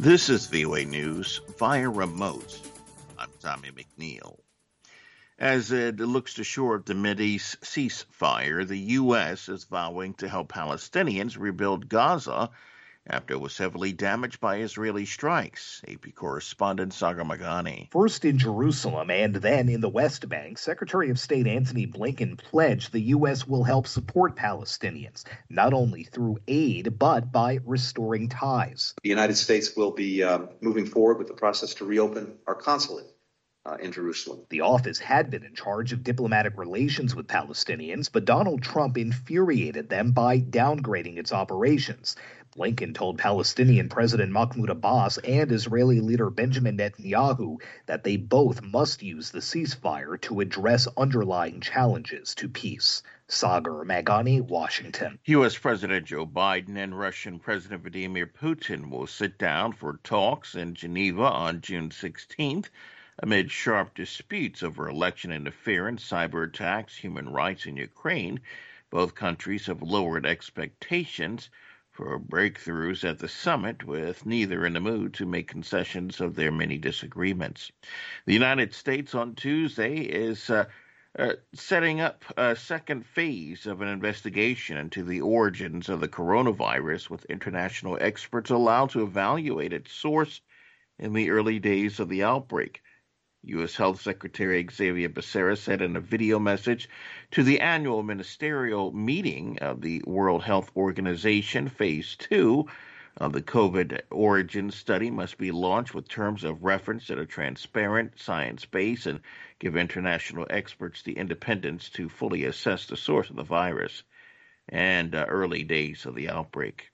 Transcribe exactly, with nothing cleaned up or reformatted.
This is V O A News via remote. I'm Tommy McNeil. As it looks to shore up the Mideast ceasefire, the U S is vowing to help Palestinians rebuild Gaza after it was heavily damaged by Israeli strikes. A P correspondent Sagar Meghani. First in Jerusalem and then in the West Bank, Secretary of State Antony Blinken pledged the U S will help support Palestinians, not only through aid, but by restoring ties. The United States will be um, moving forward with the process to reopen our consulate Uh, in Jerusalem. The office had been in charge of diplomatic relations with Palestinians, but Donald Trump infuriated them by downgrading its operations. Blinken told Palestinian President Mahmoud Abbas and Israeli leader Benjamin Netanyahu that they both must use the ceasefire to address underlying challenges to peace. Sagar Meghani, Washington. U S. President Joe Biden and Russian President Vladimir Putin will sit down for talks in Geneva on June sixteenth. Amid sharp disputes over election interference, cyber attacks, human rights in Ukraine. Both countries have lowered expectations for breakthroughs at the summit, with neither in the mood to make concessions of their many disagreements. The United States on Tuesday is uh, uh, setting up a second phase of an investigation into the origins of the coronavirus, with international experts allowed to evaluate its source in the early days of the outbreak. U S. Health Secretary Xavier Becerra said in a video message to the annual ministerial meeting of the World Health Organization, Phase two of the COVID origin study must be launched with terms of reference that are transparent, science-based, and give international experts the independence to fully assess the source of the virus and uh, early days of the outbreak.